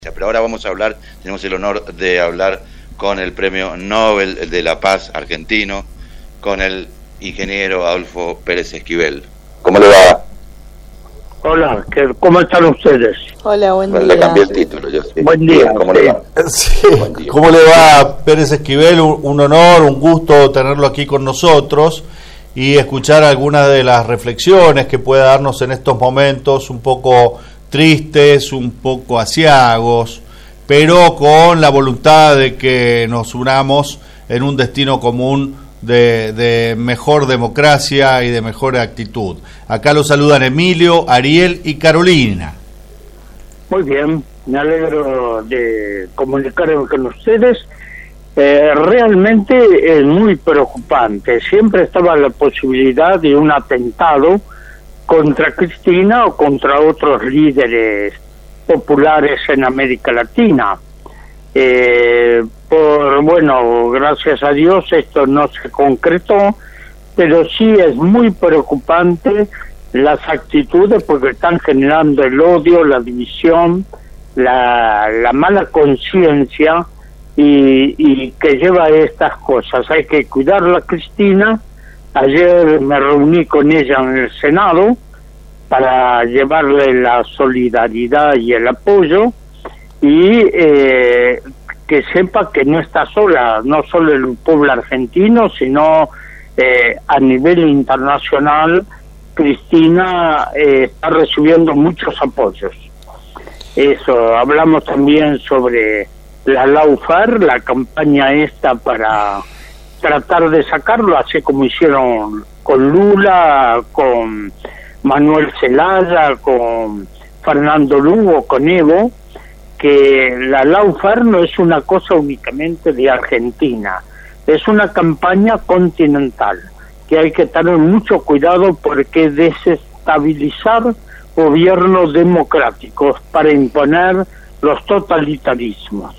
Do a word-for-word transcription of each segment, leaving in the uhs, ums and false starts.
Pero ahora vamos a hablar, tenemos el honor de hablar con el Premio Nobel de la Paz argentino, con el ingeniero Adolfo Pérez Esquivel. ¿Cómo le va? Hola, ¿cómo están ustedes? Hola, buen día. Le cambié el título yo. Sí. Buen día. ¿Cómo sí. le va? Sí. Buen día. ¿Cómo le va, Pérez Esquivel? Un, un honor, un gusto tenerlo aquí con nosotros y escuchar algunas de las reflexiones que pueda darnos en estos momentos un poco tristes, un poco aciagos, pero con la voluntad de que nos unamos en un destino común de, de mejor democracia y de mejor actitud. Acá lo saludan Emilio, Ariel y Carolina. Muy bien, me alegro de comunicarme con ustedes. Eh, realmente es muy preocupante. Siempre estaba la posibilidad de un atentado contra Cristina o contra otros líderes populares en América Latina. Eh, por bueno, gracias a Dios esto no se concretó, pero sí es muy preocupante las actitudes porque están generando el odio, la división, la, la mala conciencia y, y que lleva a estas cosas. Hay que cuidarla, Cristina. Ayer me reuní con ella en el Senado para llevarle la solidaridad y el apoyo y eh, que sepa que no está sola, no solo el pueblo argentino, sino eh, a nivel internacional. Cristina eh, está recibiendo muchos apoyos. Eso, hablamos también sobre la Lawfare, la campaña esta para tratar de sacarlo, así como hicieron con Lula, con Manuel Zelaya, con Fernando Lugo, con Evo, que la Lawfare no es una cosa únicamente de Argentina, es una campaña continental, que hay que tener mucho cuidado porque desestabilizar gobiernos democráticos para imponer los totalitarismos.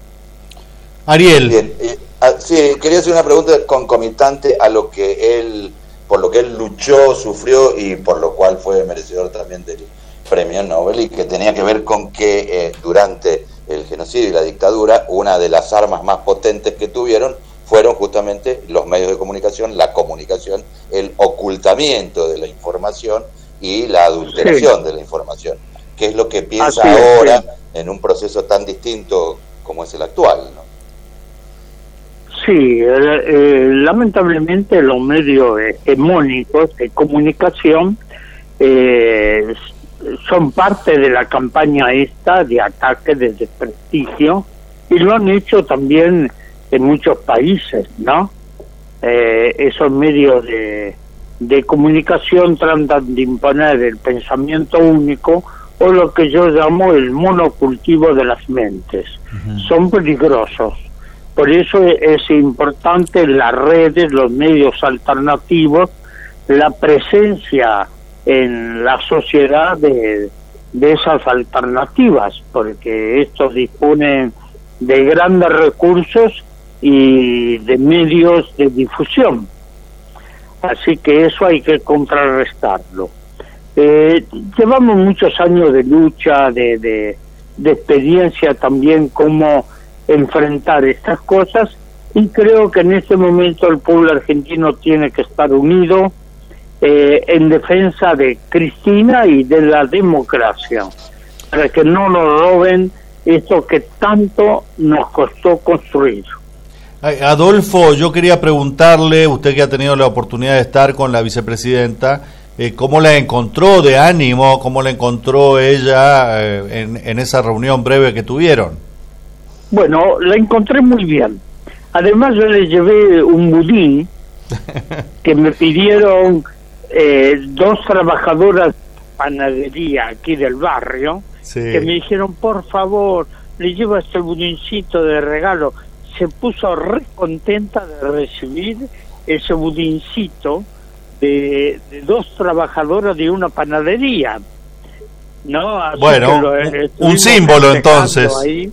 Ariel. Bien, eh, ah, sí, quería hacer una pregunta concomitante a lo que él, por lo que él luchó, sufrió y por lo cual fue merecedor también del Premio Nobel, y que tenía que ver con que eh, durante el genocidio y la dictadura una de las armas más potentes que tuvieron fueron justamente los medios de comunicación, la comunicación, el ocultamiento de la información y la adulteración sí. de la información. ¿Qué es lo que piensa Así ahora sí. en un proceso tan distinto como es el actual, ¿no? Sí, eh, eh, lamentablemente los medios hegemónicos de comunicación eh, son parte de la campaña esta de ataque, de desprestigio, y lo han hecho también en muchos países, ¿no? Eh, esos medios de, de comunicación tratan de imponer el pensamiento único o lo que yo llamo el monocultivo de las mentes. Uh-huh. Son peligrosos. Por eso es importante las redes, los medios alternativos, la presencia en la sociedad de, de esas alternativas, porque estos disponen de grandes recursos y de medios de difusión. Así que eso hay que contrarrestarlo. Eh, llevamos muchos años de lucha, de, de, de experiencia también cómo enfrentar estas cosas, y creo que en este momento el pueblo argentino tiene que estar unido eh, en defensa de Cristina y de la democracia, para que no nos roben esto que tanto nos costó construir. Adolfo, yo quería preguntarle, usted que ha tenido la oportunidad de estar con la vicepresidenta, eh, ¿cómo la encontró de ánimo? ¿Cómo la encontró ella eh, en, en esa reunión breve que tuvieron? Bueno, la encontré muy bien. Además yo le llevé un budín que me pidieron eh, dos trabajadoras de panadería aquí del barrio, sí. que me dijeron, por favor, le llevo este budincito de regalo. Se puso re contenta de recibir ese budincito de, de dos trabajadoras de una panadería, ¿no? Así bueno, lo, un símbolo entonces. Ahí.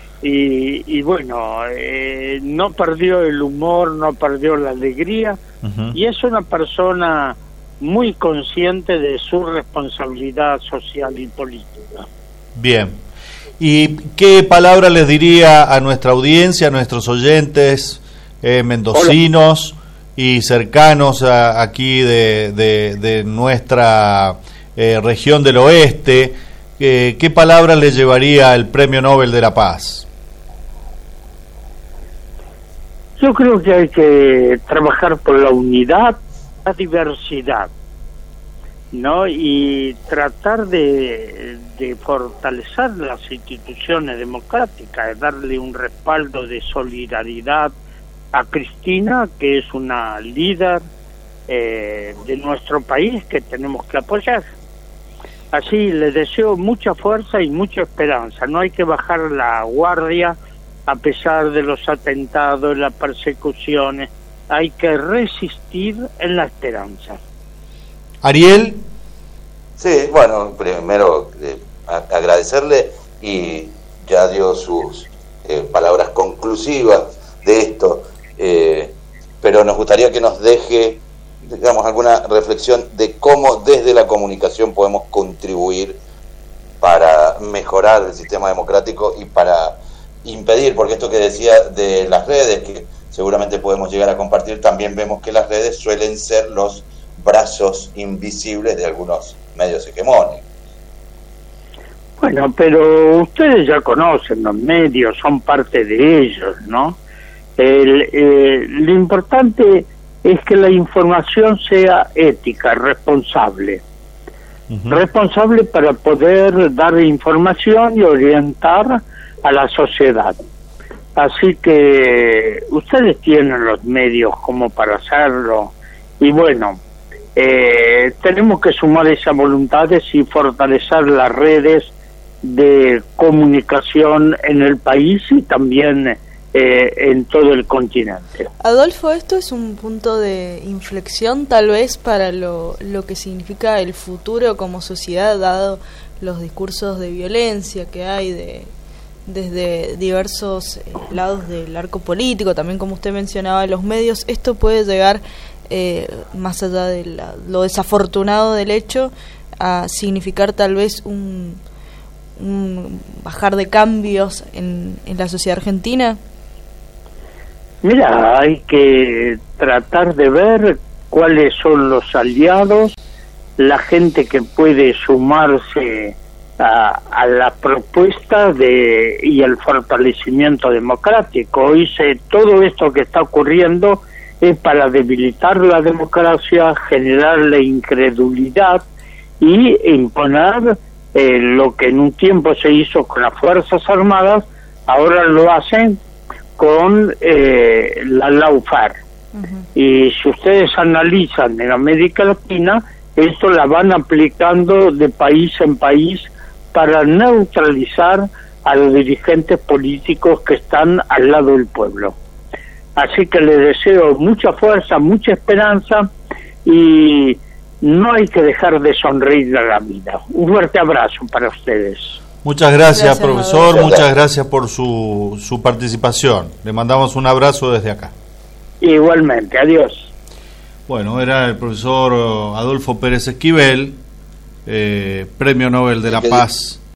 Y, y bueno, eh, no perdió el humor, no perdió la alegría, uh-huh. y es una persona muy consciente de su responsabilidad social y política. Bien. ¿Y qué palabra les diría a nuestra audiencia, a nuestros oyentes eh, mendocinos Hola. y cercanos a, aquí de, de, de nuestra eh, región del oeste? Eh, ¿Qué palabra les llevaría el Premio Nobel de la Paz? Yo creo que hay que trabajar por la unidad, la diversidad, ¿no? Y tratar de, de fortalecer las instituciones democráticas, darle un respaldo de solidaridad a Cristina, que es una líder eh, de nuestro país que tenemos que apoyar. Así les deseo mucha fuerza y mucha esperanza. No hay que bajar la guardia a pesar de los atentados, las persecuciones. Hay que resistir en la esperanza. Ariel. Sí, bueno, primero eh, agradecerle, y ya dio sus eh, palabras conclusivas de esto, eh, pero nos gustaría que nos deje, digamos, alguna reflexión de cómo desde la comunicación podemos contribuir para mejorar el sistema democrático y para impedir, porque esto que decía de las redes, que seguramente podemos llegar a compartir, también vemos que las redes suelen ser los brazos invisibles de algunos medios hegemónicos. Bueno, pero ustedes ya conocen los medios, son parte de ellos, ¿no? El, eh, lo importante es que la información sea ética, responsable. Uh-huh. Responsable para poder dar información y orientar a la sociedad. Así que ustedes tienen los medios como para hacerlo, y bueno, eh, tenemos que sumar esas voluntades y fortalecer las redes de comunicación en el país y también eh, en todo el continente. Adolfo, esto es un punto de inflexión tal vez para lo, lo que significa el futuro como sociedad, dado los discursos de violencia que hay de desde diversos eh, lados del arco político, también como usted mencionaba, los medios. Esto puede llegar, eh, más allá de la, lo desafortunado del hecho, a significar tal vez un, un bajar de cambios en, en la sociedad argentina. Mira, hay que tratar de ver cuáles son los aliados, la gente que puede sumarse A, a la propuesta de y el fortalecimiento democrático. Hoy se, todo esto que está ocurriendo es para debilitar la democracia, generar la incredulidad y imponer eh, lo que en un tiempo se hizo con las Fuerzas Armadas, ahora lo hacen con eh, la Laufar. Uh-huh. Y si ustedes analizan en América Latina, esto la van aplicando de país en país para neutralizar a los dirigentes políticos que están al lado del pueblo. Así que les deseo mucha fuerza, mucha esperanza, y no hay que dejar de sonreír a la vida. Un fuerte abrazo para ustedes. Muchas gracias, gracias profesor, Adolfo. Muchas gracias por su, su participación. Le mandamos un abrazo desde acá. Igualmente, adiós. Bueno, era el profesor Adolfo Pérez Esquivel, Eh, Premio Nobel de la Paz